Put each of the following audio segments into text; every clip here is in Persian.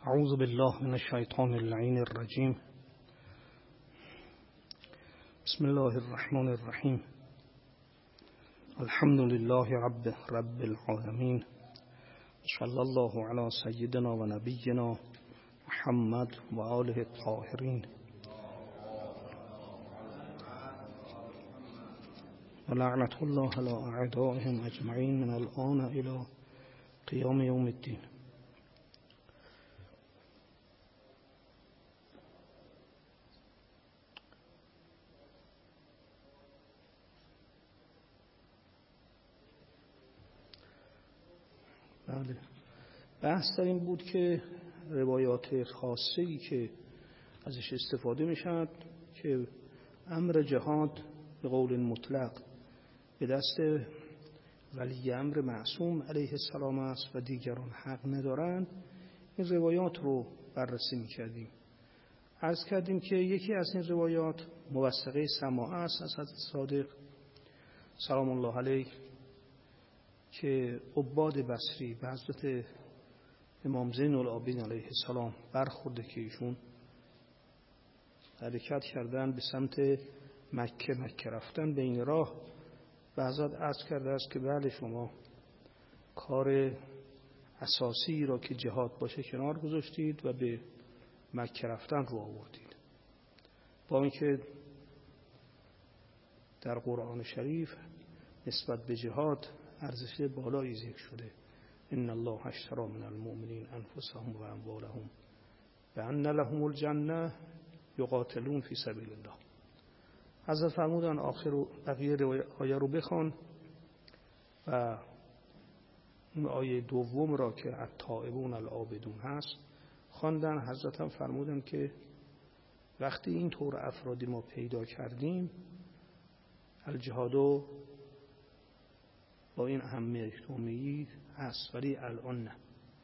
اعوذ بالله من الشیطان اللعین الرجیم. بسم الله الرحمن الرحیم. الحمد لله رب العالمین. صلی الله علی سیدنا و نبینا محمد و آله الطاهرین و لعنت الله علی اعدائهم اجمعین من الآن الی قیام یوم الدین. بله، بحث در این بود که روایات خاصه‌ای که ازش استفاده میشد که امر جهاد به قول مطلق به دست ولی امر معصوم علیه السلام است و دیگران حق ندارند، این روایات رو بررسی میکردیم. عرض کردیم که یکی از این روایات موثقه سماع است از حضرت صادق سلام الله علیه که عباد بصری به حضرت امام زین العابدین علیه السلام برخورده که ایشون حرکت کردن به سمت مکه رفتن. بین راه به حضرت عرض کرده است که بله، شما کار اساسی را که جهاد باشه کنار گذاشتید و به مکه رفتن رو آوردید، با اینکه در قرآن شریف نسبت به جهاد ارزش بالایی ذکر شده. ان الله اشتری من المؤمنین انفسهم و اموالهم بان لهم الجنه یقاتلون فی سبیل الله. حضرت فرمودن آخر و بقیه آیه رو بخوان و اون آیه دوم را که التائبون العابدون هست خواندن. حضرت هم فرمودن که وقتی این طور افرادی ما پیدا کردیم، الجهادو با این اهمیت اجتماعی هست، ولی الان نه.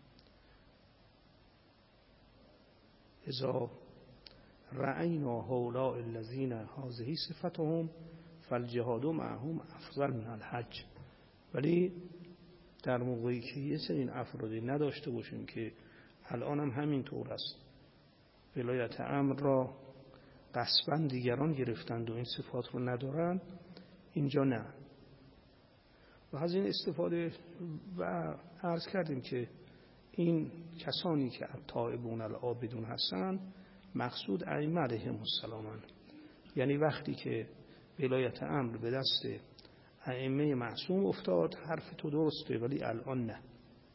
اذا رأینا هؤلاء الذین هذه صفتهم فالجهاد معهم افضل من الحج. ولی در موقعی که یه سری افرادی نداشته باشیم که الان هم همین طور است، ولایت امر را غصباً دیگران گرفتند و این صفات رو ندارند، اینجا نه. و از این استفاده و عرض کردیم که این کسانی که التائبون العابدون هستند مقصود ائمه علیهم السلام، یعنی وقتی که ولایت امر به دست ائمه معصوم افتاد حرف تو درسته، ولی الان نه.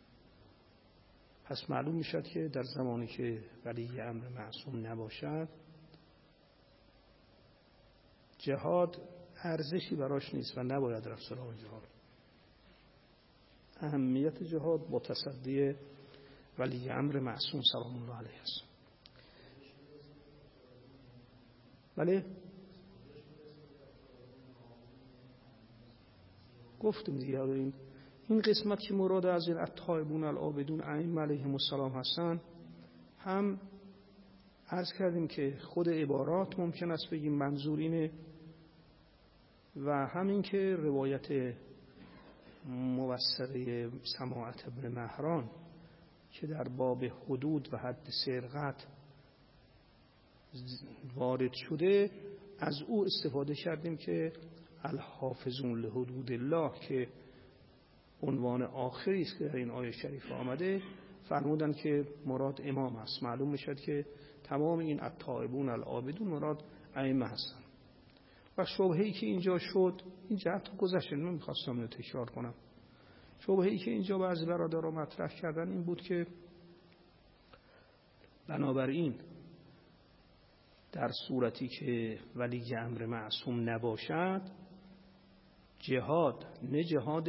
پس معلوم میشد که در زمانی که ولی امر معصوم نباشد جهاد ارزشی براش نیست و نباید رفت سراغ جهاد. اهمیت جهاد با تصدی ولی امر معصوم سلام الله علیه است. ولی گفتیم دیگه این قسمت که مراد از این التائبون العابدون ائمه علیهم السلام هستن، هم عرض کردیم که خود عبارات ممکن است بگیم منظور اینه و همین که روایت موثقه سماعت ابن مهران که در باب حدود و حد سرقت وارد شده، از او استفاده کردیم که الحافظون لحدود الله که عنوان آخری است که در این آیه شریف آمده، فرمودن که مراد امام است. معلوم میشد که تمام این التائبون العابدون مراد ائمه هستند. و شبهه‌ای که اینجا شد، این جهت گذشته، نمیخواستم اینو تکرار کنم. شبهه‌ای که اینجا بعضی برادران مطرح کردن این بود که بنابراین در صورتی که ولی امر معصوم نباشد، جهاد نه جهاد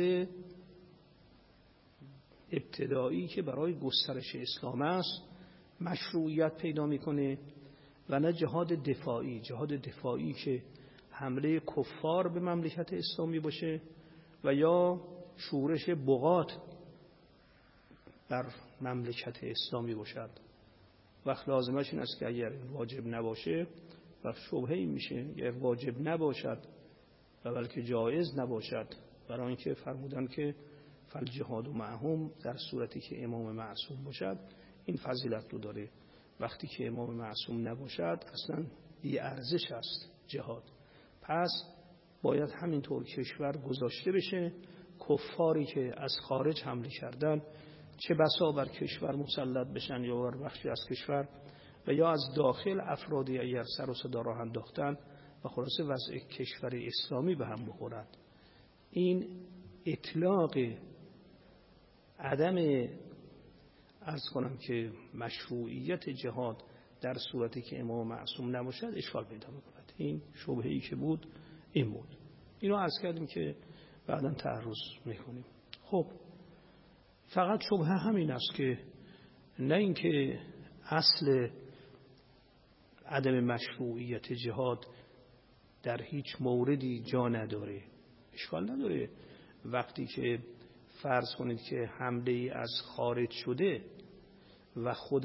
ابتدایی که برای گسترش اسلام است مشروعیت پیدا میکنه و نه جهاد دفاعی که حمله کفار به مملکت اسلامی باشه و یا شورش بغات بر مملکت اسلامی باشد. وقت لازمش این است که اگر واجب نباشه و شبهه این میشه، اگر واجب نباشد و بلکه جایز نباشد، برای اینکه فرمودن که فالجهاد معهم در صورتی که امام معصوم باشد، این فضیلت رو داره. وقتی که امام معصوم نباشد اصلا بی ارزش است جهاد. پس باید همینطور کشور گذاشته بشه. کفاری که از خارج حمله کردن چه بسا بر کشور مسلط بشن یا بر بخشی از کشور، و یا از داخل افرادی اگر سر و صدا راه انداختن و خلاصه وضع کشور اسلامی به هم بخورد. این اطلاق عدم عرض کنم که مشروعیت جهاد در صورتی که امام معصوم نباشد اشکال پیدا می‌کند. این شبهه‌ای که بود این بود. اینو عرض کردیم که بعداً تعرض می‌کنیم. خب فقط شبهه همین است که نه اینکه اصل عدم مشروعیت جهاد در هیچ موردی جا نداره، اشکال نداره. وقتی که فرض کنید که حمله از خارج شده و خود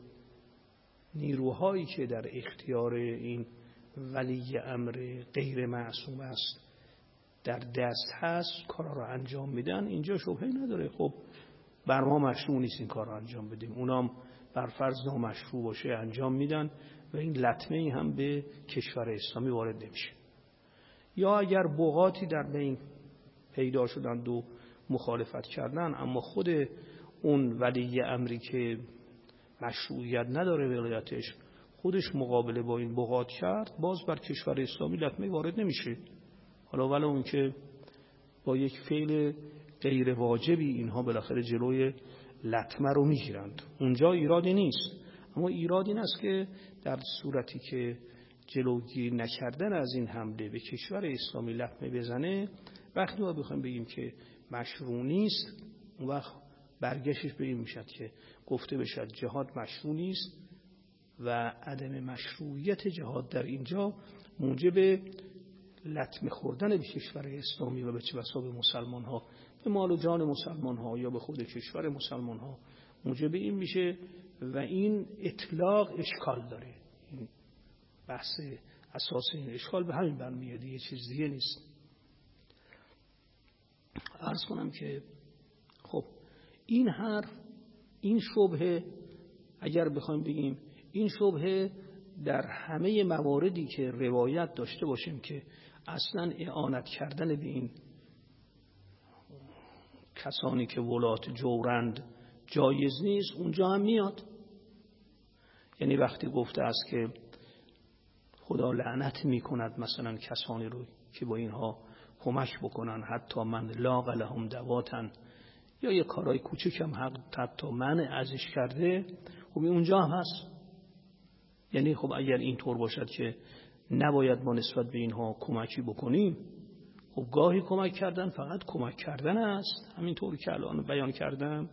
نیروهایی که در اختیار این ولی امر غیر معصوم است در دست هست کارا رو انجام میدن، اینجا شبهه نداره. خب بر ما مشروع نیست این کار رو انجام بدیم، اونام بر فرض نامشروع باشه انجام میدن و این لطمه‌ای هم به کشور اسلامی وارد نمیشه. یا اگر بغاتی در بین پیدا شدند و مخالفت کردن، اما خود اون ولی امری که مشروعیت نداره ولایتش خودش مقابله با این بغات کرد، باز بر کشور اسلامی لطمه وارد نمیشه. حالا ولو اون که با یک فعل غیر واجبی اینها بالاخره جلوی لطمه رو میگیرند، اونجا ایرادی نیست. اما ایراد این است که در صورتی که جلوگیری نکردن از این حمله به کشور اسلامی لطمه بزنه، وقتی ما بخوایم بگیم که مشروع نیست، اون وقت برگشتش به این میشد که گفته بشد جهاد مشروع نیست و عدم مشروعیت جهاد در اینجا موجب لطمه خوردن به کشور اسلامی و به چه بسا به مسلمان ها، به مال و جان مسلمان ها یا به خود کشور مسلمان ها موجب این میشه و این اطلاق اشکال داره. این بحث اساس این اشکال به همین برمیاد، یه چیز دیگه نیست. عرض کنم که خب این حرف، این شبهه، اگر بخوایم بگیم این شبهه در همه مواردی که روایت داشته باشیم که اصلا اعانت کردن به این کسانی که ولات جورند جایز نیست، اونجا هم میاد. یعنی وقتی گفته است که خدا لعنت میکند مثلا کسانی رو که با اینها کمک بکنن، حتی من لاغ لهم دواتن، یا یه کارهای کوچکم حتی من ازش کرده، خب اونجا هم هست. یعنی خب اگر اینطور باشد که نباید ما نسبت به اینها کمکی بکنیم، خب گاهی کمک کردن فقط کمک کردن است، همینطور که الان بیان کردم،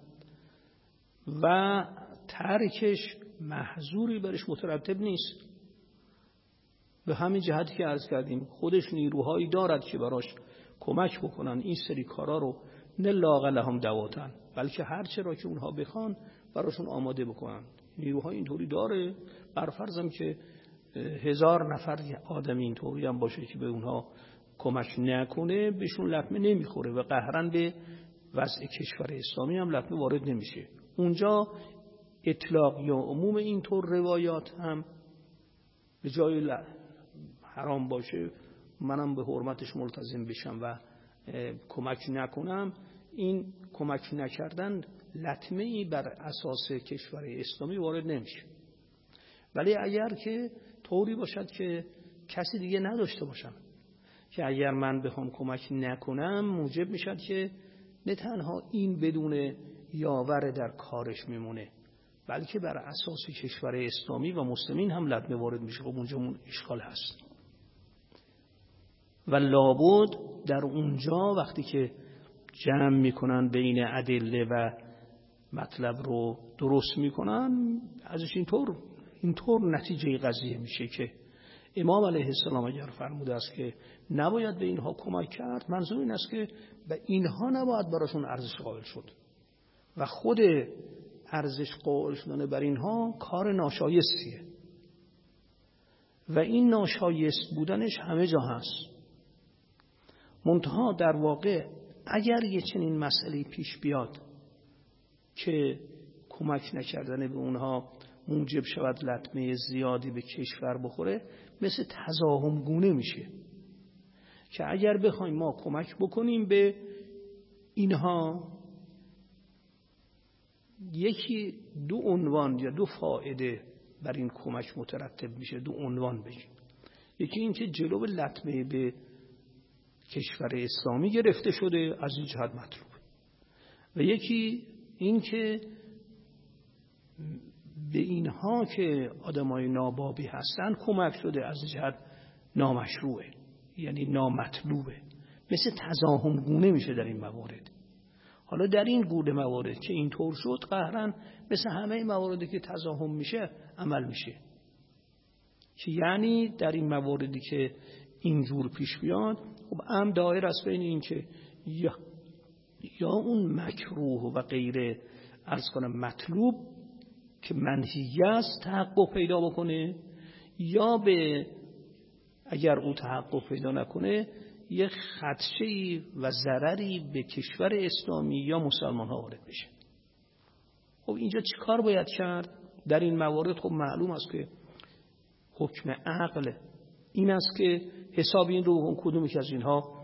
و ترکش محظوری برش مترتب نیست. به همین جهتی که عرض کردیم خودش نیروهایی دارد که براش کمک بکنن این سری کارا رو، نه لاغ لهم دواتن، بلکه هر چه را که اونها بخوان براشون آماده بکنن. نیروهای اینطوری داره. برفرضم که 1000 نفر آدم اینطوری هم باشه که به اونها کمک نکنه، بهشون لطمه نمیخوره و قهرن به وضع کشور اسلامی هم لطمه وارد نمیشه. اونجا اطلاق یا عموم اینطور روایات هم به جای حرام باشه منم به حرمتش ملتزم بشم و کمک نکنم، این کمک نکردن لطمه‌ای بر اساس کشور اسلامی وارد نمیشه. ولی اگر که طوری باشد که کسی دیگه نداشته باشم که اگر من بخوام کمک نکنم موجب میشد که نه تنها این بدون یاور در کارش میمونه، بلکه بر اساس کشور اسلامی و مسلمین هم لطمه وارد میشه. خب اونجا اشکال هست و لابد در اونجا وقتی که جمع میکنن بین ادله و مطلب رو درست میکنن، ازش اینطور نتیجه قضیه میشه که امام علیه السلام اگر فرموده است که نباید به اینها کمک کرد، منظور این است که به اینها نباید براشون ارزش قائل شد و خود ارزش قائل شدن بر اینها کار ناشایستیه و این ناشایست بودنش همه جا هست. منتها در واقع اگر یه چنین مسئله پیش بیاد که کمک نکردن به اونها موجب شود لطمه زیادی به کشور بخوره، مثل تضاهم گونه میشه که اگر بخوایم ما کمک بکنیم به اینها، یکی دو عنوان یا دو فایده بر این کمک مترتب میشه، دو عنوان بگیم. یکی این که جلو لطمه به کشور اسلامی گرفته شده، از این جهت مطلوب، و یکی این که به اینها که آدمای نابابی هستن کمک شده، از جهت نامشروعه، یعنی نامطلوبه، مثل تضاهم گونه میشه در این موارد. حالا در این گونه موارد که اینطور شد، قهرن مثل همه مواردی که تضاهم میشه عمل میشه، که یعنی در این مواردی که اینجور پیش بیاد، خب هم دایر است بین این که یا اون مکروه و غیره عرض کنم مطلوب که منهی است تحقق پیدا بکنه، یا به اگر او تحقق پیدا نکنه یه خدشه‌ای و ضرری به کشور اسلامی یا مسلمان ها وارد بشه. خب اینجا چی کار باید کرد؟ در این موارد خب معلوم است که حکم عقل این است که حساب این رو بکن کدومی که از اینها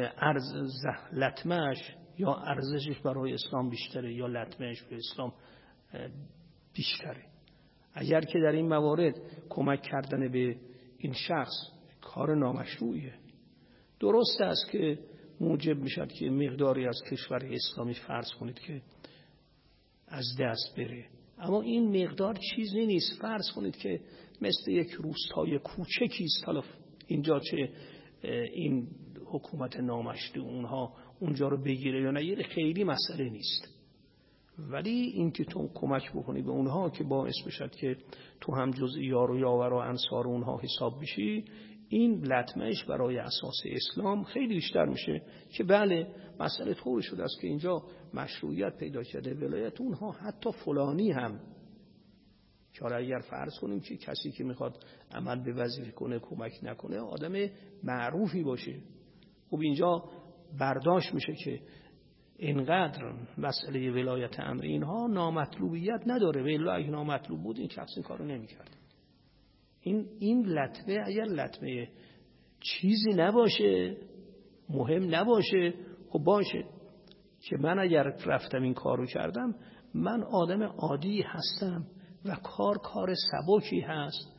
لطمه‌اش یا ارزشش برای اسلام بیشتره یا لطمه‌اش به اسلام بیشتره. اگر که در این موارد کمک کردن به این شخص کار نامشروعیه، درست است که موجب میشد که مقداری از کشور اسلامی فرض کنید که از دست بره، اما این مقدار چیزی نیست. فرض کنید که مثل یک روستای کوچکی است، حالا اینجا چه این حکومت نامشروع اونها اونجا رو بگیره یا نگیره خیلی مسئله نیست، ولی این که تو کمک بکنی به اونها که باعث بشد که تو هم جز یار و یاور و انصار اونها حساب بشی، این لطمهش برای اساس اسلام خیلی بیشتر میشه. که بله مسئله طوری شده است که اینجا مشروعیت پیدا کرده ولایت اونها، حتی فلانی هم که اگر فرض کنیم که کسی که میخواد عمل به وظیفه کنه کمک نکنه آدم معروفی باشه، خب اینجا برداشت میشه که اینقدر مسئله ولایت امر اینها نامطلوبیت نداره، ولی اگه نامطلوب بود این شخص این کارو نمیکرد. این لطمه اگر لطمه چیزی نباشه، مهم نباشه، خب باشه که من اگر رفتم این کارو کردم، من آدم عادی هستم و کار سبکی هست،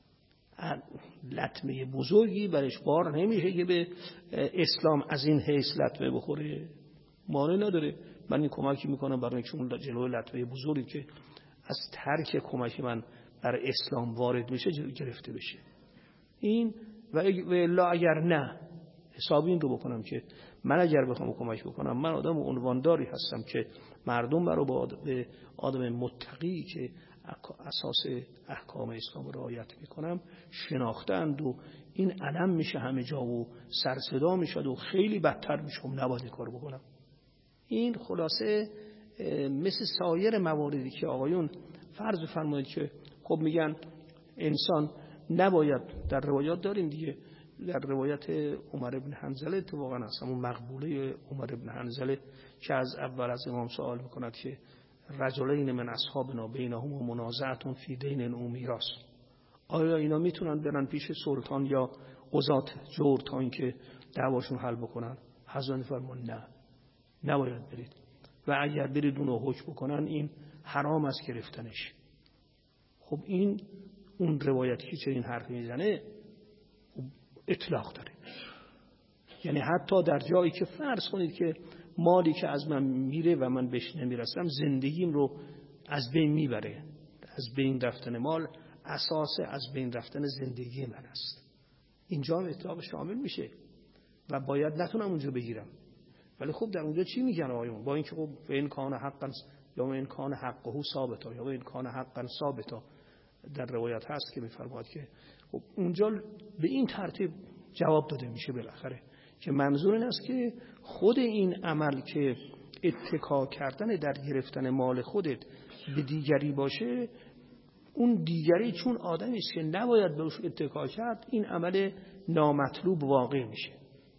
لطمه بزرگی برش بار نمیشه که به اسلام از این حیث لطمه بخوره، مانع نداره. من این کمکی میکنم برای اینکه اون جلوی لطمه بزرگی که از ترک کمک من بر اسلام وارد میشه گرفته بشه. این و الا اگر نه، حسابی این رو بکنم که من اگر بخوام کمک بکنم، من آدم عنوانداری هستم که مردم رو به آدم متقی که اساس احکام اسلام رعایت میکنم شناختند و این علم میشه همه جا و سرصدا میشد و خیلی بدتر میشم، نباید این کار بکنم. این خلاصه مثل سایر مواردی که آقایون فرض فرمایید که خب میگن انسان نباید، در روایات داریم دیگه، در روایت عمر ابن حنظله اتفاقا هست، همون مقبوله عمر ابن حنظله که از اول از امام سوال میکند که رجلین من اصحابنا بینهم و منازعتون فی دین او میراث، آیا اینا میتونن برن پیش سلطان یا قضات جور تا اینکه دعواشون حل بکنن؟ حضرت فرمان نه، نباید برید، و اگر برید اونو حکم بکنن این حرام است گرفتنش. خب این اون روایتی که چنین حرفی میزنه اطلاق داره، یعنی حتی در جایی که فرض کنید که مالی که از من میره و من بهش نمیرسم زندگیم رو از بین میبره، از بین رفتن مال اساس از بین رفتن زندگی من است، اینجا اطلاق شامل میشه و باید نتونم اونجا بگیرم. ولی خب در اونجا چی میگن آقایون؟ با اینکه خب این کان حقا یا این کان حقه ثابتا یا این کان حقا ثابتا در روایت هست که میفرماد که خب اونجا به این ترتیب جواب داده میشه بالاخره که منظور این است که خود این عمل که اتکا کردن در گرفتن مال خودت به دیگری باشه، اون دیگری چون آدمی است که نباید بهش اتکا کرد، این عمل نامطلوب واقع میشه.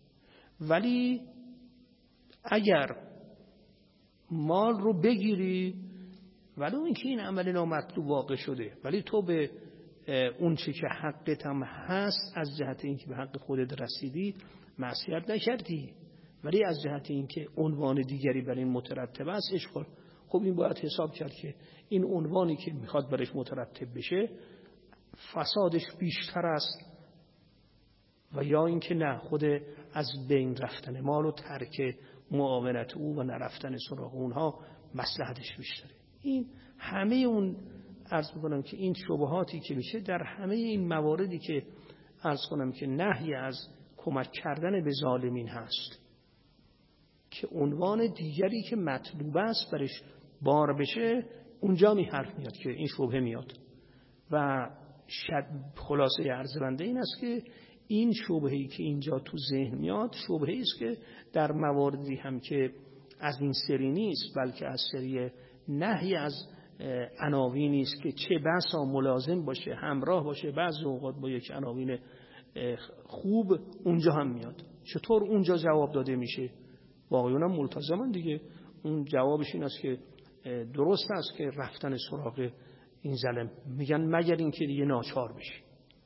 ولی اگر مال رو بگیری ولو اینکه این عمل نامطلوب واقع شده، ولی تو به اون چی که حقت هم هست از جهت اینکه به حق خودت رسیدی معصیت نکردی، ولی از جهت اینکه عنوان دیگری بر این مترتب است اشغال. خب این باید حساب کرد که این عنوانی که میخواد برش مترتب بشه فسادش بیشتر است و یا اینکه نه، خود از بین رفتن مال و ترک معاونت او و نرفتن سراغ اونها مصلحتش بیشتره. این همه اون عرض میکنم که این شبهاتی که میشه در همه این مواردی که عرض کنم که نهی از کمک کردن به ظالمین هست که عنوان دیگری که مطلوب است برش بار بشه، اونجا حرف میاد که این شبهه میاد. و خلاصه عرض بنده این است که این شبهه‌ای که اینجا تو ذهن میاد شبهه‌ای است که در مواردی هم که از این سری نیست، بلکه از سری نهی از عناوینی است که چه بسا ملازم باشه، همراه باشه بعضی اوقات با یک عناوین خوب، اونجا هم میاد. چطور اونجا جواب داده میشه؟ واقعا ملتزمن دیگه. اون جوابش این است که درست است که رفتن سراغ این ظالم، میگن مگر اینکه دیگه ناچار بشی.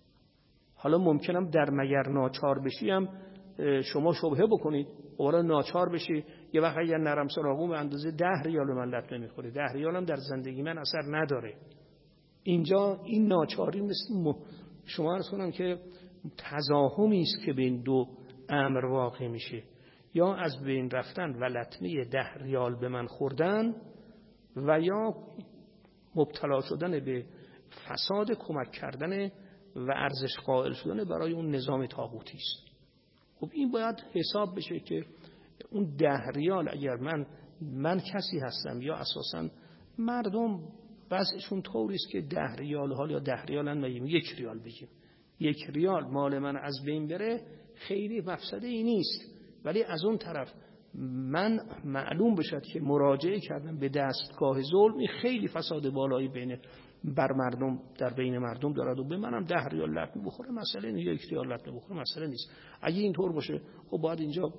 حالا ممکنم در مگر ناچار بشی هم شما شبهه بکنید، اولا ناچار بشی یه وقت اگر نرم سراغم به اندازه 10 ریال من لطمه میخوره، 10 ریال هم در زندگی من اثر نداره. اینجا این ناچاری مثل شما عرض کنم که تزاحمی است که بین دو امر واقع میشه، یا از بین رفتن و لطمه 10 ریال به من خوردن و یا مبتلا شدن به فساد کمک کردن و ارزش قائل شدن برای اون نظام طاغوتی است. خب این باید حساب بشه که اون 10 ریال اگر من کسی هستم یا اساسا مردم وضعشون طوری است که 10 ریال حال یا 10 ریال هم نگیم 1 ریال بگیم، 1 ریال مال من از بین بره خیلی مفسده ای نیست، ولی از اون طرف من معلوم بشد که مراجعه کردم به دستگاه ظلم خیلی فساد بالایی بر مردم در بین مردم دارد و به منم 10 ریال لطمه بخوره مسئله نیست، 1 ریال لطمه بخوره مسئله نیست. اگه اینطور باشه خب باید اینجا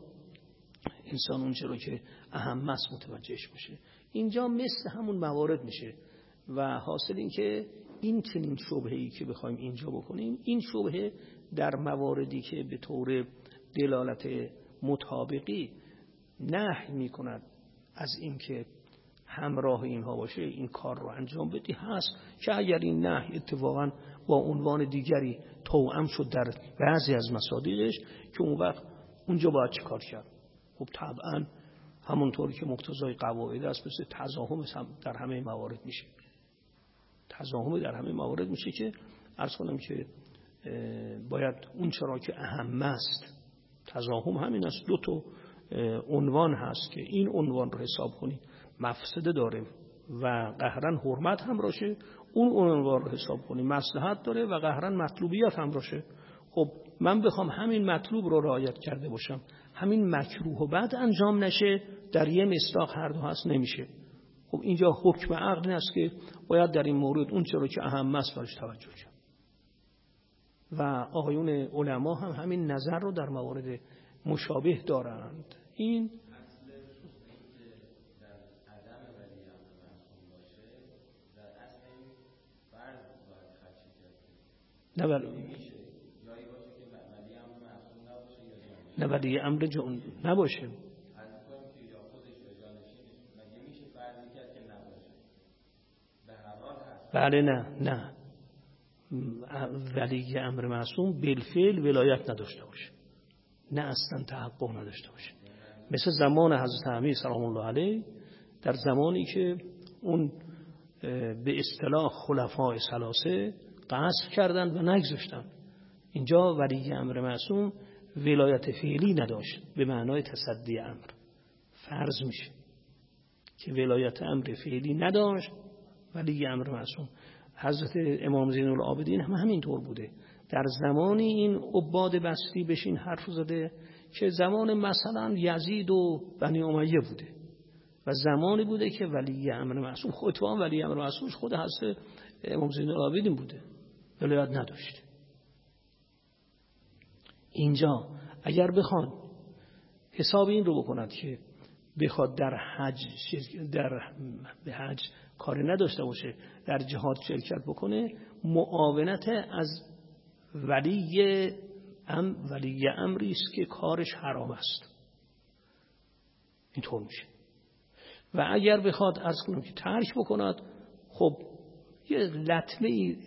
انسان اونچه رو که اهم است متوجهش باشه. اینجا مثل همون موارد میشه و حاصل این که این چنین شبهه‌ای که بخوایم اینجا بکنیم، این شبهه در مواردی که به طور دلالت مطابقی نهی میکند از اینکه همراه اینها باشه این کار رو انجام بدی هست که اگر این نهی اتفاقا با عنوان دیگری توأم شد در بعضی از مصادیقش که اون وقت اونجا باید چه کار کرد؟ خب طبعا همونطوری که مقتضای قواعد است مثل تزاحم در همه موارد میشه، تزاحم در همه موارد میشه که عرض کنم که باید اون چرا که اهم است، تزاحم همین است، 2 تا عنوان هست که این عنوان رو حساب کنید مفسده داره و قهرن حرمت هم راشه، اون عنوان رو حساب کنید مصلحت داره و قهرن مطلوبیت هم راشه. خب من بخوام همین مطلوب رو رعایت کرده باشم، همین مکروه و بعد انجام نشه، در یه مصداق هر دو هست نمیشه. خب اینجا حکم عقل است که باید در این مورد اون چرا که اهم است برش توجه کنیم و آقایون علما هم همین نظر رو در موارد مشابه دارند. این نه ولی امر جون نباشه، بله نه ولی امر معصوم بالفعل ولایت نداشته باشه، نه اصلا تحقق نداشته باشه. مثل زمان حضرت امیر سلام الله علیه، در زمانی که اون به اصطلاح خلفای ثلاثه قصد کردند و نگذاشتند، اینجا ولی امر معصوم ولایت فعلی نداشت به معنای تصدی امر. فرض میشه که ولایت امر فعلی نداشت ولی امر معصوم. حضرت امام زین العابدین هم همینطور بوده. در زمانی این عباد بسری بشین حرف زده که زمان مثلا یزید و بنی امیه بوده و زمانی بوده که ولی امر معصوم خودتوان ولی امر معصوم خود حضرت امام زین العابدین بوده، ولایت نداشت. اینجا اگر بخوان حساب این رو بکند که بخواد در حج به حج کاری نداشته باشه، در جهاد شرکت بکنه، معاونت از ولی امری است که کارش حرام است. اینطور میشه. و اگر بخواد عرض کنم که ترک بکند، خب یه لطمه ای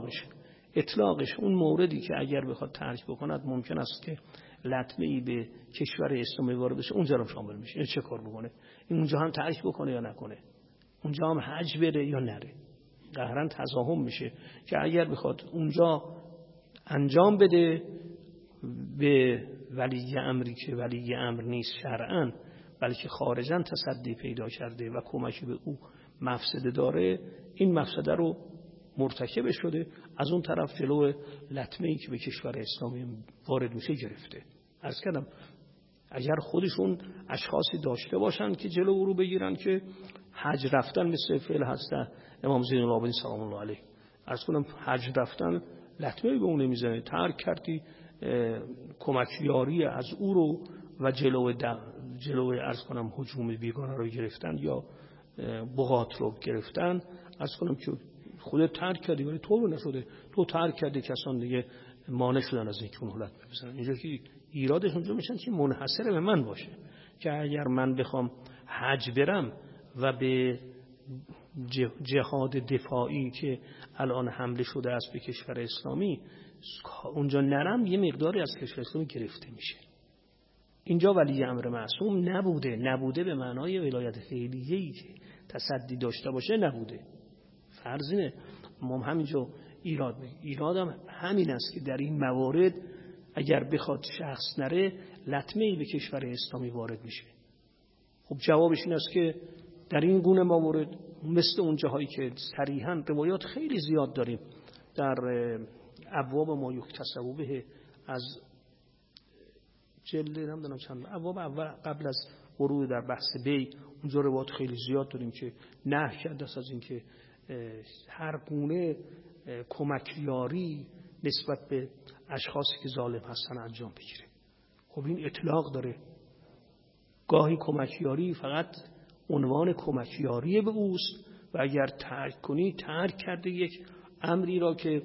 اطلاقش اون موردی که اگر بخواد ترک بکند ممکن است که لطمه ای به کشور اسلامی وارد بشه، اونجا هم شامل میشه. چه کار بکنه؟ این اونجا هم ترک بکنه یا نکنه؟ اونجا هم حج بره یا نره؟ قهرن تضاهم میشه که اگر بخواد اونجا انجام بده به ولی امری که ولی امر نیست شرعاً، بلکه خارجاً تصدی پیدا کرده و کمکی به او مفسده داره، این مفسده رو مرتکب شده، از اون طرف جلو لطمه‌ای که به کشور اسلامی وارد میشه گرفته. عرض کردم اگر خودشون اشخاصی داشته باشن که جلو او رو بگیرن که حج رفتن مثل فعل هست امام زین العابدین سلام الله علیه، عرض کنم حج رفتن لطمه‌ای به اون نمیزنه، ترک کردی کمکیاری از او رو و جلو عرض کنم هجوم بیگانه رو گرفتن یا بغات رو گرفتن، عرض کنم که خودت ترک کردی ولی تو رو نشده، تو ترک کردی، کسان دیگه مانع شدن از اینکه مهلت بزنن. اینجا که ایرادش اونجا میشن که منحصر به من باشه، که اگر من بخوام حج برم و به جهاد دفاعی که الان حمله شده است به کشور اسلامی اونجا نرم، یه مقداری از کشور اسلامی گرفته میشه. اینجا ولی امر معصوم نبوده به معنای ولایت فعلیه‌ای که تصدی داشته باشه نبوده. فرض اینه ما همینجا ایرادم همین است که در این موارد اگر بخواد شخص نره لطمه‌ای به کشور اسلامی وارد میشه. خب جوابش این است که در این گونه موارد مثل اون جاهایی که صریحاً روایات خیلی زیاد داریم در ابواب ما یکتسبوا به از جلد نمیدونم چند ابواب اول قبل از ورود در بحث بی، اونجا روایات خیلی زیاد داریم که نهی کرده است از اینکه هر گونه کمکیاری نسبت به اشخاصی که ظالم هستن انجام بگیره. خب این اطلاق داره. گاهی کمکیاری فقط عنوان کمکیاری به اوست و اگر ترک کنی ترک کرده یک امری را که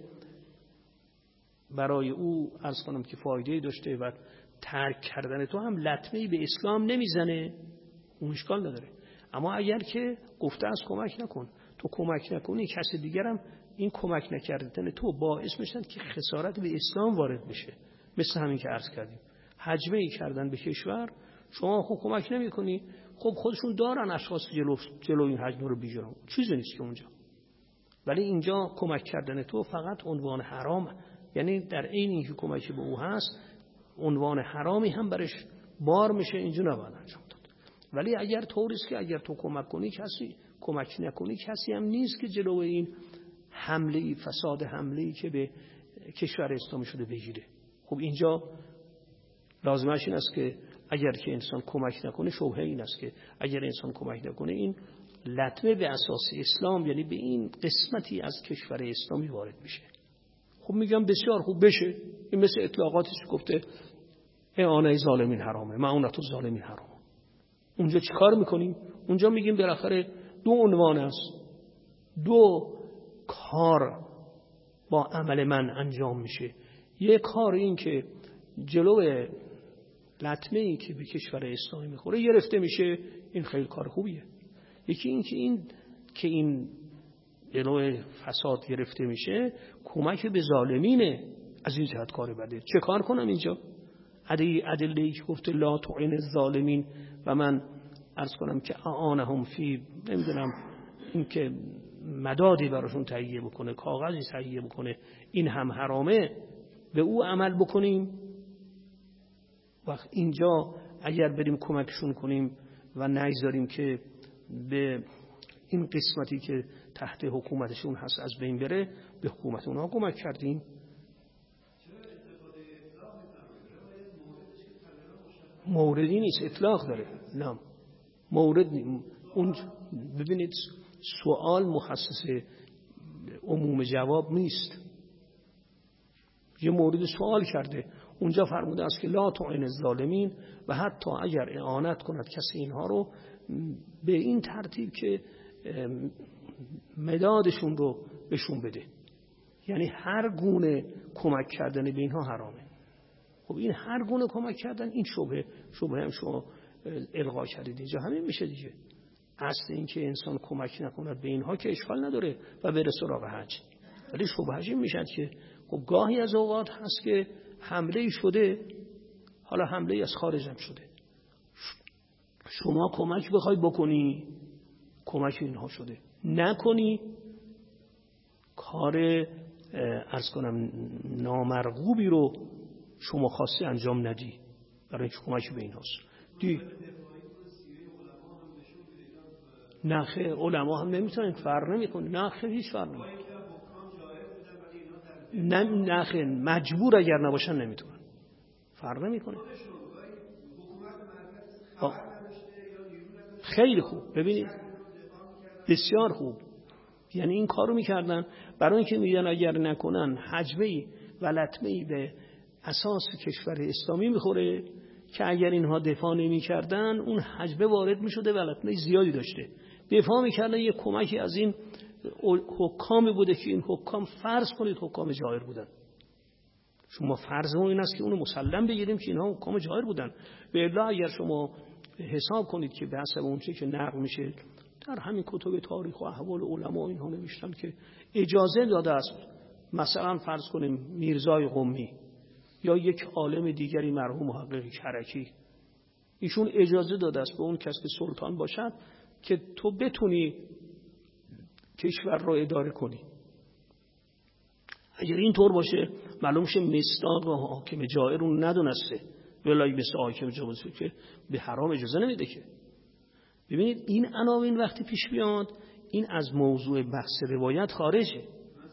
برای او عرض کنم که فایده داشته و ترک کردن تو هم لطمه‌ای به اسلام نمیزنه، اون اشکال نداره. اما اگر که گفته از کمک نکن، تو کمک نکنی کسی دیگرم این کمک نکردن تو باعث میشن که خسارت به اسلام وارد بشه، مثل همین که عرض کردیم هجمه‌ای کردن به کشور، شما خب کمک نمی‌کنی، خب خودشون دارن اشخاص جلو این هجمه رو بگیرن، چیزی نیست که اونجا. ولی اینجا کمک کردن تو فقط عنوان حرام، یعنی در عین اینکه کمکی به او هست عنوان حرامی هم برش بار میشه، اینجا نباید انجام داد. ولی اگر طوریست که اگر تو کمک کنی کسی، کمک نکنی کسی هم نیست که جلو این حمله فساد حمله‌ای که به کشور اسلامی شده بگیره. خب اینجا لازمش این است که اگر که انسان کمک نکنه، شبهه این است که اگر انسان کمک نکنه این لطمه به اساس اسلام، یعنی به این قسمتی از کشور اسلامی وارد میشه. خب میگم بسیار خوب بشه، این مثل اطلاقاتی که گفته اعانه ظالمین حرامه، معونت الظالمین حرامه. اونجا چی کار میکنیم؟ اونجا میگیم بالاخره دو عنوان است، دو کار با عمل من انجام میشه. یک کار این که جلو لطمه‌ای که به کشور اسلامی میخوره گرفته میشه، این خیلی کار خوبیه. یکی این که این جلو فساد گرفته میشه کمک به ظالمینه، از این جهت کار بده. چه کار کنم اینجا؟ ادله‌ای که گفته لا تعین الظالمین و من عرض کنم که اعانهم فی، نمیدونم این که مدادی براشون تهیه بکنه، کاغذی تهیه بکنه، این هم حرامه، به او عمل بکنیم. وقت اینجا اگر بریم کمکشون کنیم و نگذاریم که به این قسمتی که تحت حکومتشون هست از بین بره، به حکومت اونها کمک کردیم. موردی نیست، اطلاق داره. نه مورد نیست. اون ببینید سوال مخصص عموم جواب نیست. یه مورد سوال کرده، اونجا فرموده است که لا تعین الظالمین و حتی اگر اعانت کند کسی اینها رو به این ترتیب که مدادشون رو بهشون بده. یعنی هر گونه کمک کردن به اینها حرامه. خب این هر گونه کمک کردن، این شبهه هم شما الغا کردید اینجا، همین میشه دیگه. اصل این که انسان کمک نکند به اینها که اشکال نداره و بره سراغ حج. ولی شبهش این میشه که خب گاهی از اوقات هست که حمله شده، حالا حمله از خارج هم شده، شما کمک بخوای بکنی، کمک اینها شده، نکنی کار عرض کنم نامرغوبی رو شما خواستی انجام ندی برای کمک به اینهاست. نه خیر، علما هم نمیتونن، فرق نمیکنه. نه خیر، هیچ فرق نمیکنه. نه خیر، مجبور اگر نباشن نمیتونن، فرق نمیکنه. خیلی خوب، ببینید بسیار خوب. یعنی این کارو میکردن برای اینکه میدن اگر نکنن حجبه‌ای و لطمه‌ای به اساس کشور اسلامی میخوره که اگر اینها دفاع نمیکردن اون حجبه وارد میشده و لطمه زیادی داشته. دفاع میکردن، یه کمکی از این حکامی بوده که این حکام فرض کنید حکام جائر بودن. شما فرضمون این است که اونو مسلم بگیریم که اینها حکام جائر بودن. به الا اگر شما حساب کنید که به حسب اون چه که نقل میشه در همین کتب تاریخ و احوال علما اینها نوشتن که اجازه داده است، مثلا فرض کنیم میرزای قمی یا یک عالم دیگری مرحوم محقق کرکی، ایشون اجازه داده است به اون کس که سلطان باشد که تو بتونی کشور رو اداره کنی. اگر این طور باشه معلوم شه مصداق و حاکم جائر رو ندونسته، ولای مثل حاکم جائر که به حرام اجازه نمیده که. ببینید این عناوین وقتی پیش بیاد این از موضوع بحث روایت خارجه.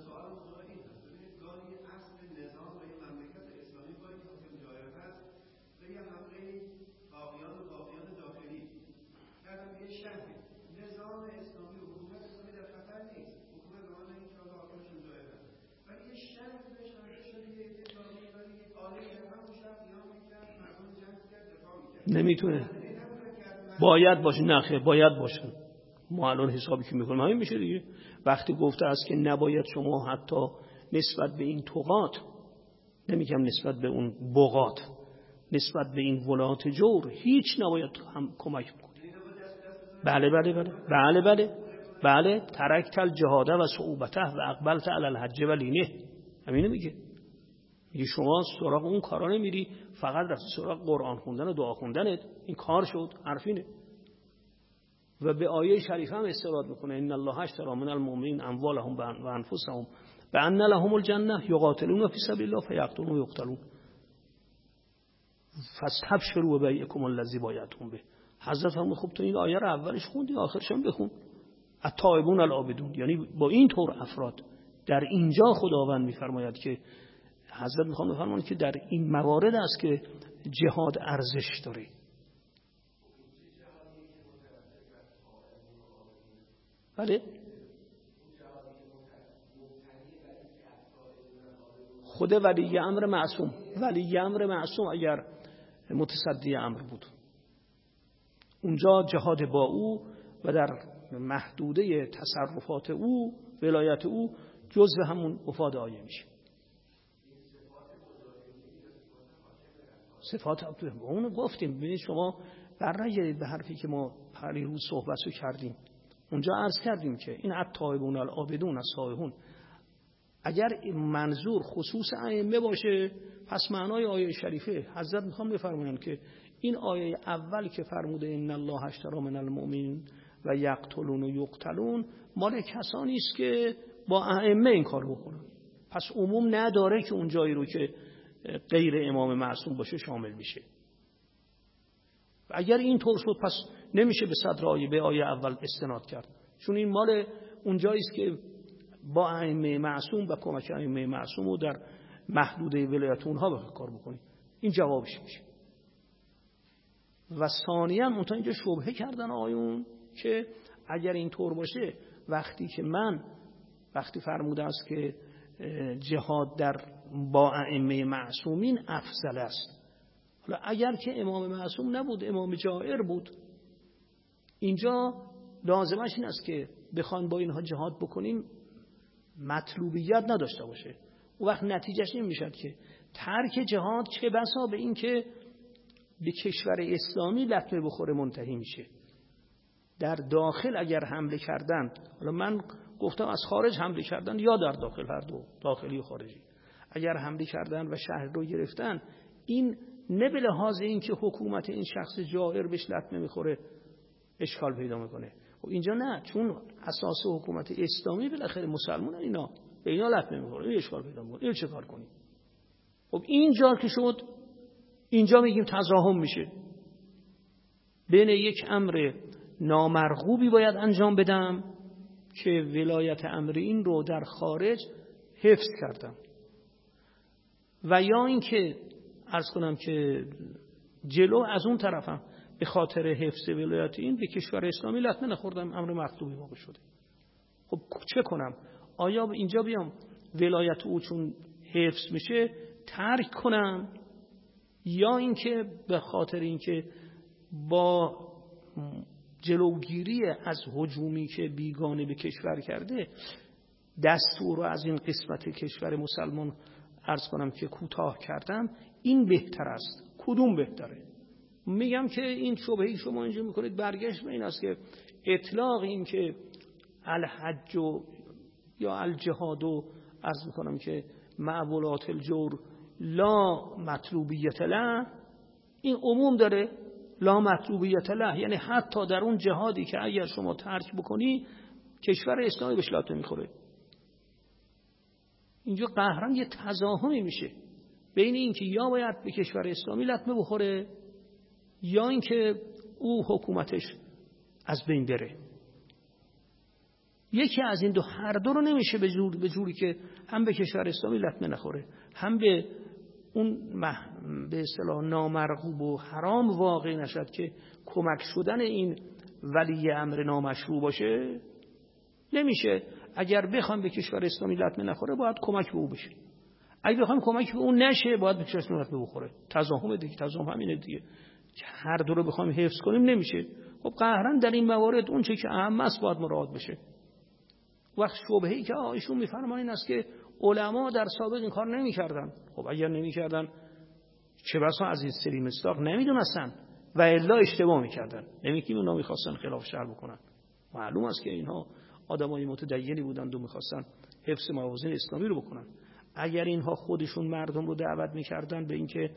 نمیتونه، باید باشه. نخیر، باید باشه. ما الان حسابی که میکنیم همین میشه دیگه. وقتی گفته است که نباید شما حتی نسبت به این طغات، نمیگم نسبت به اون بغات، نسبت به این ولات جور هیچ نباید هم کمک بکنید. بله بله بله بله بله بله ترکت الجهاد و صعوبته و اقبلت علی الحج و لینه، همینو میگه. میگه شما سراغ اون کارا نمیری، فقط رفتی سراغ قرآن خوندن و دعا خوندنت، این کار شد، حرفینه. و به آیه شریفه هم استناد میکنه ان الله اشتری من المؤمنین اموالهم و انفسهم بان لهم الجنه یقاتلون فی سبیل الله فیقتلون و یقتلون فاستبشروا ببیعکم الذی بایعتم به. حضرت هم خب تو این آیه رو اولش خوندی آخرش هم بخون. التائبون العابدون، یعنی با این طور افراد در اینجا خداوند میفرماید که حضرت میخوام بفرمایند که در این موارد است که جهاد ارزش داره. بله خود ولی امر معصوم اگر متصدی امر بود اونجا جهاد با او و در محدوده تصرفات او ولایت او جزء همون مفاد آیه میشه. صفات اون گفتیم. ببینید شما برنگردید به حرفی که ما پریروز صحبتشو کردیم. اونجا عرض کردیم که این التائبون العابدون السائحون اگر منظور خصوص ائمه باشه پس معنای آیه شریفه حضرت میخوام بفرمایند که این آیه اول که فرموده ان الله اشتری من المؤمنین و یقتلون و یقتلون مال کسانی است که با ائمه این کار بکنن. پس عموم نداره که اون جایی رو که غیر امام معصوم باشه شامل میشه. اگر این طور شد پس نمیشه به صدر آیه به آیه اول استناد کرد، چون این مال اونجایی است که با ائمه معصوم و کمک ائمه معصوم و در محدوده ولایت اونها به کار بکنید. این جوابش میشه. و ثانیاً اونتا اینجا شبهه کردن آیون که اگر این طور باشه وقتی فرموده است که جهاد در با ائمه معصومین افضل است، حالا اگر که امام معصوم نبود امام جائر بود، اینجا لازمش این است که بخوان با اینها جهاد بکنیم مطلوبیت نداشته باشه. اون وقت نتیجهش این میشد که ترک جهاد چه بسا به این که به کشور اسلامی لطمه بخوره منتهی میشه. در داخل اگر حمله کردن، حالا من گفتم از خارج حمله کردن یا در داخل، هر دو، داخلی و خارجی، اگر حمله کردن و شهر رو گرفتن، این نه به لحاظ این که حکومت این شخص جائر بهش لطمه میخوره اشکال پیدا میکنه. و اینجا نه، چون اساس حکومت اسلامی بالاخره مسلمانن، اینا به اینا لطمه میخوره، این اشکال پیدا میکنه. اینو چه کار کنیم؟ خب اینجا که شد، اینجا میگیم تزاحم میشه. بین یک امر نامرغوبی باید انجام بدم که ولایت امر این رو در خارج حفظ کردم، و یا اینکه عرض کنم که جلو از اون طرفم به خاطر حفظ ولایت این به کشور اسلامی لطمه نخوردم، امر مطلوبی واقع شده. خب چه کنم؟ آیا اینجا بیام ولایت او چون حفظ میشه ترک کنم، یا اینکه به خاطر اینکه با جلوگیری از هجومی که بیگانه به کشور کرده دستور رو از این قسمت کشور مسلمان عرض کنم که کوتاه کردم، این بهتر است؟ کدوم بهتره؟ میگم که این شبهه‌ای شما اینجا میکنید برگشت به این است که اطلاق این که الحج یا الجهاد عرض میکنم که مع ولات الجور لا مطلوبیت له، این عموم داره، لا مطلوبیت له، یعنی حتی در اون جهادی که اگر شما ترک بکنی کشور اسلامی بهش لطمه میخوره. اینجا قهرن یه تزاحمی میشه بین این که یا باید به کشور اسلامی لطمه بخوره یا این که او حکومتش از بین بره. یکی از این دو، هر دو رو نمیشه به جوری که هم به کشور اسلامی لطمه نخوره هم به اون به اصطلاح نامرغوب و حرام واقع نشد که کمک شدن این ولی امر نامشروع باشه. نمیشه. اگر بخوام به کشور اسلامی لطمه نخوره باید کمک به او بشه، اگه بخوام کمک به اون نشه باید به کشور اسلامی لطمه بخوره. تضاهم دیگه، تضاهم همینه دیگه، هر دو رو بخوام حفظ کنیم نمیشه. خب قهرن در این موارد اون چه که اهم است باید مراعات بشه. وقت شبهه‌ای که ایشون میفرمایند این است که علما در سابق این کار نمی‌کردن. خب اگر نمی‌کردن چه بسا از این سری مصداق نمیدونستن و الا اشتباه می‌کردن، نمی‌گیم اونا می‌خواستن خلاف شرع بکنن. معلوم است که اینها آدمای متدینی بودند و می‌خواستن حفظ موازین اسلامی رو بکنن. اگر اینها خودشون مردم رو دعوت می‌کردن به اینکه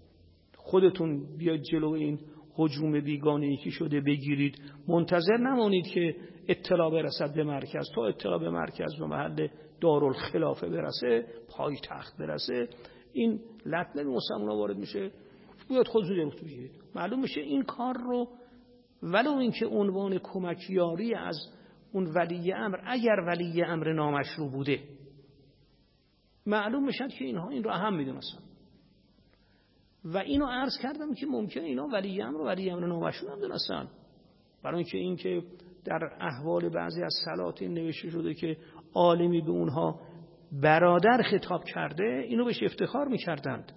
خودتون بیاید جلو این هجوم بیگانه‌ای که شده بگیرید، منتظر نمانید که اطلاع برسد به مرکز، تا اطلاع به مرکز به محل دارالخلافه برسه، پای تخت برسه، این لطمه مسلمان وارد میشه، بیاد خودتون رو بگیرید. معلوم میشه این کار رو ولو اینکه عنوان کمکیاری از اون ولی امر، اگر ولی امر نامشروع بوده، معلوم میشه که اینها این رو اهم میدونستن. و اینو عرض کردم که ممکنه اینا ولی امر نامشروع هم دونستن، برای اینکه این که در احوال بعضی از سلاطین نوشته شده که عالمی به اونها برادر خطاب کرده، اینو بهش افتخار میکردند.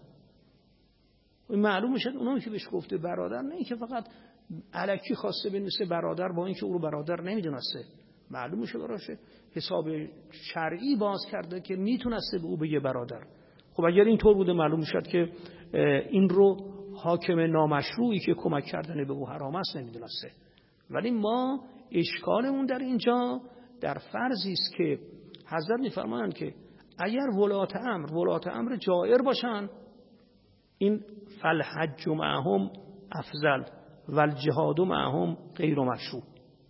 معلوم میشه اونها که بهش گفته برادر، نه اینکه فقط الکی خواسته بنویسه برادر با اینکه او رو برادر نمیدونسته، معلوم میشه براش حساب شرعی باز کرده که میتونسته به او بگه برادر. خب اگر این طور بوده معلوم میشد که این رو حاکم نامشروعی که کمک کردن به او حرام است نمیدونسته. ولی ما اشکالمون در اینجا در فرضی است که حضرت میفرمایند که اگر ولات امر جائر باشن، این فالحج معهم افضل والجهاد معهم غیر مشروع.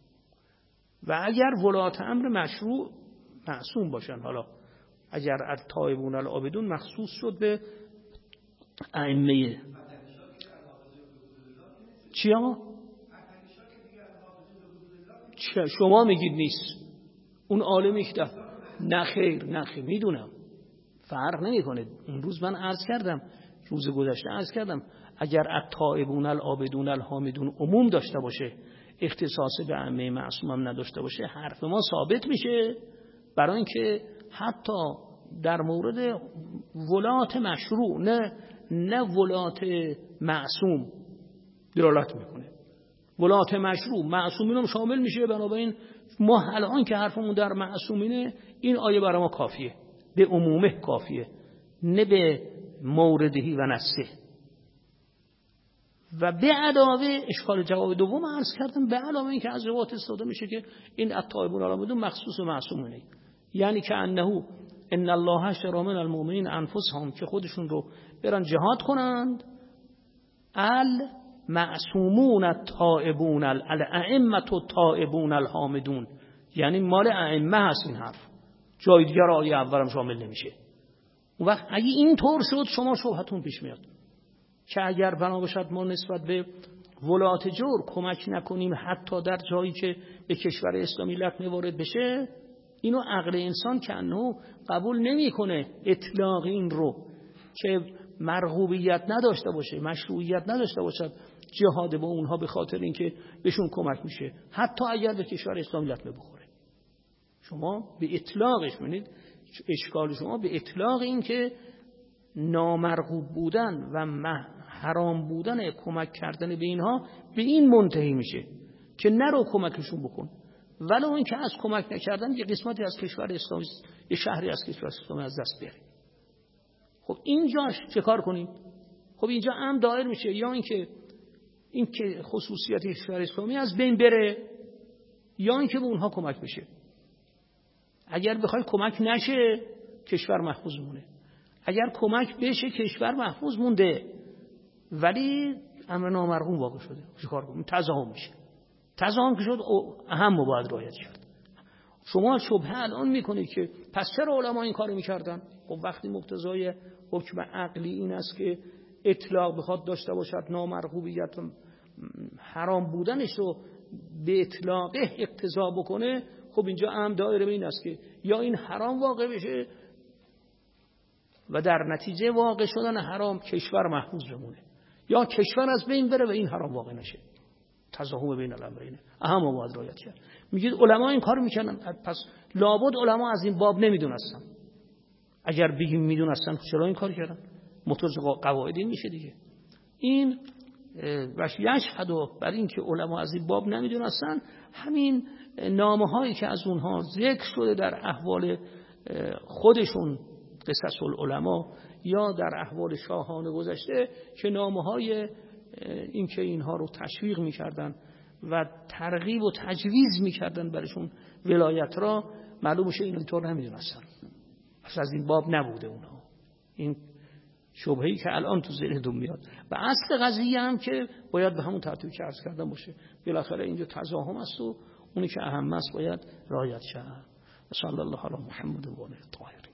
و اگر ولات امر مشروع معصوم باشن، حالا اگر التائبون العابدون مخصوص شد به ائمه چی آقا؟ شما میگید نیست، اون عالمی که نه خیر میدونم، فرق نمیکنه. اون روز من عرض کردم، روز گذشته عرض کردم، اگر التائبون العابدون الحامدون عموم داشته باشه، اختصاص به ائمه معصوم هم نداشته باشه، حرف ما ثابت میشه، برای اینکه حتی در مورد ولات مشروع نه ولات معصوم دلالت میکنه. ولات مشروع معصومین هم شامل میشه، بنابراین ما الان که حرفمون در معصومینه، این آیه برای ما کافیه، به عمومه کافیه، نه به موردهی و نسه. و به علاوه اشکال جواب دوم عرض کردم، به علاوه این که از روایات استفاده میشه که این التائبون العابدون مخصوص و معصومونه، یعنی که انه ان الله اشتری من المؤمنین انفسهم، که خودشون رو برن جهاد کنند، المعصومون التائبون الائمه التائبون الحامدون، یعنی مال ائمه هست این حرف، جای دیگر آیه اولم شامل نمیشه. اون وقت اگه این طور شد شما شبهتون پیش میاد که اگر بنا باشد ما نسبت به ولات جور کمک نکنیم حتی در جایی که به کشور اسلامی لطمه وارد بشه، اینو عقل انسان که انه قبول نمیکنه اطلاق این رو که مرغوبیت نداشته باشه، مشروعیت نداشته باشه جهاد با اونها به خاطر اینکه بهشون کمک میشه، حتی اگر به کشور اسلامی لطمه بخوره. شما به اطلاقش می‌بینید، اشکال شما به اطلاق این که نامرغوب بودن و حرام بودن کمک کردن به اینها به این منتهی میشه که نرو کمکشون بکن، ولو این که از کمک نکردن یه قسمتی از کشور اسلامی، یه شهری از کشور اسلامی از دست بره. خب اینجاش چه کار کنیم؟ خب اینجا هم دایر میشه یا این که خصوصیت کشور اسلامی از بین بره، یا این که به اونها کمک بشه. اگر بخوای کمک نشه کشور محفوظ مونه، اگر کمک بشه کشور محفوظ مونده ولی امر نامرغوب واقع شده، چیکار کنیم؟ تضاهم میشه. تضاهم که شد اهم باید رعایت کرد. شما شبهه الان میکنید که پس چرا علما این کارو میکردن؟ خب وقتی مقتضای حکم عقلی این است که اطلاق بخواد داشته باشد، نامرغوبیت و حرام بودنش رو به اطلاقه اقتضا بکنه، خب اینجا هم دایره به این است که یا این حرام واقع بشه و در نتیجه واقع شدن حرام کشور محفوظ بمونه، یا کشور از بین بره و این حرام واقع نشه. تضاهم بین الامرینه اهم باید رعایت کرد. میگید علما این کارو میکنن، پس لابد علما از این باب نمیدونستن. اگر بگیم میدونستن چرا این کار کردن؟ متوجه قواعد این میشه دیگه. این وش یشهد بر این که علما از این باب نمیدونستن، همین نامه هایی که از اونها ذکر شده در احوال خودشون قصص العلماء یا در احوال شاهان گذشته که نامه های این که اینها رو تشویق میکردن و ترغیب و تجویز میکردن برشون ولایت را، معلوم میشه این طور نمیدونستن، پس از این باب نبوده اونها. این شبهه‌ای که الان تو ذهنتون میاد و اصل قضیه هم که باید به همون ترتیبی که عرض کردم باشه. بالاخره اینجا تضاهم است و اونی که اهم است باید رعایت شه. صلی الله علی محمد و آله الطاهرین.